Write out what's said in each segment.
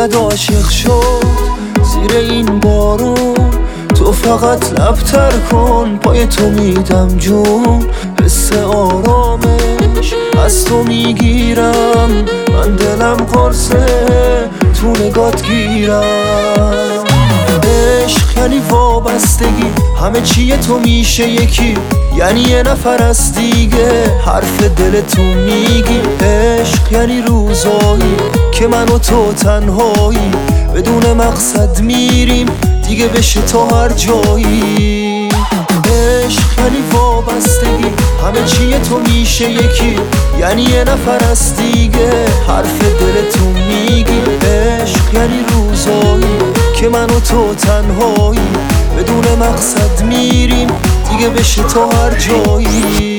باید عاشق شد زیر این بارون. تو فقط لبتر کن، پای تو میدم جون. حس آرامش از تو میگیرم، من دلم قرصه تو نگات گیرم. عشق یعنی وابستگی، همه چیه تو میشه یکی، یعنی یه نفر از دیگه حرف دلتون میگی. عشق یعنی روزایی که من و تو تنهایی، بدون مقصد میریم دیگه بشه تا هر جایی. عشق یعنی وابستگی، همه چیه تو میشه یکی، یعنی یه نفر از دیگه حرف دلتون میگی. عشق یعنی روزایی که من و تو تنهایی، بدون مقصد میریم دیگه بشه تا هر جایی.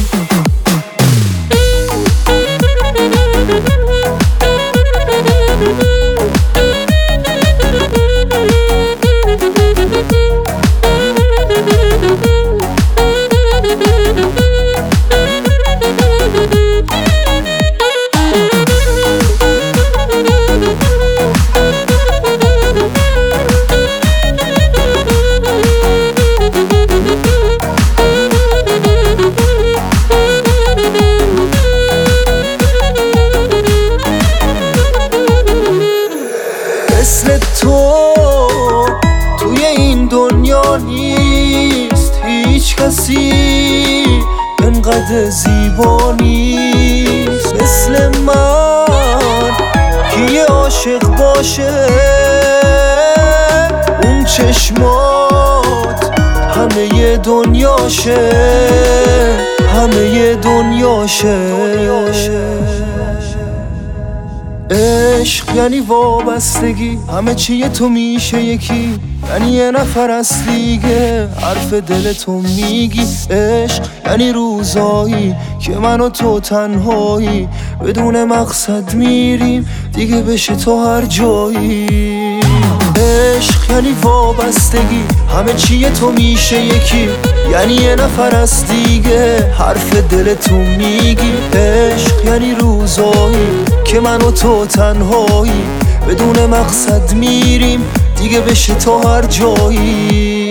مثل تو توی این دنیا نیست هیچ کسی انقدر زیبا نیست مثل من که یه عاشق باشه. اون چشمات همه ی دنیاشه، همه ی دنیاشه. عشق یعنی وابستگی، همه چیه تو میشه یکی، یعنی یه نفر از دیگه حرف دلتو میگی. عشق یعنی روزایی که من و تو تنهایی، بدون مقصد میریم دیگه بشه تا هر جایی. عشق یعنی وابستگی، همه چیه تو میشه یکی، یعنی یه نفر از دیگه حرف دلتو میگی. عشق یعنی روزایی که من و تو تنهایی، بدون مقصد میریم دیگه بشه تا هر جایی.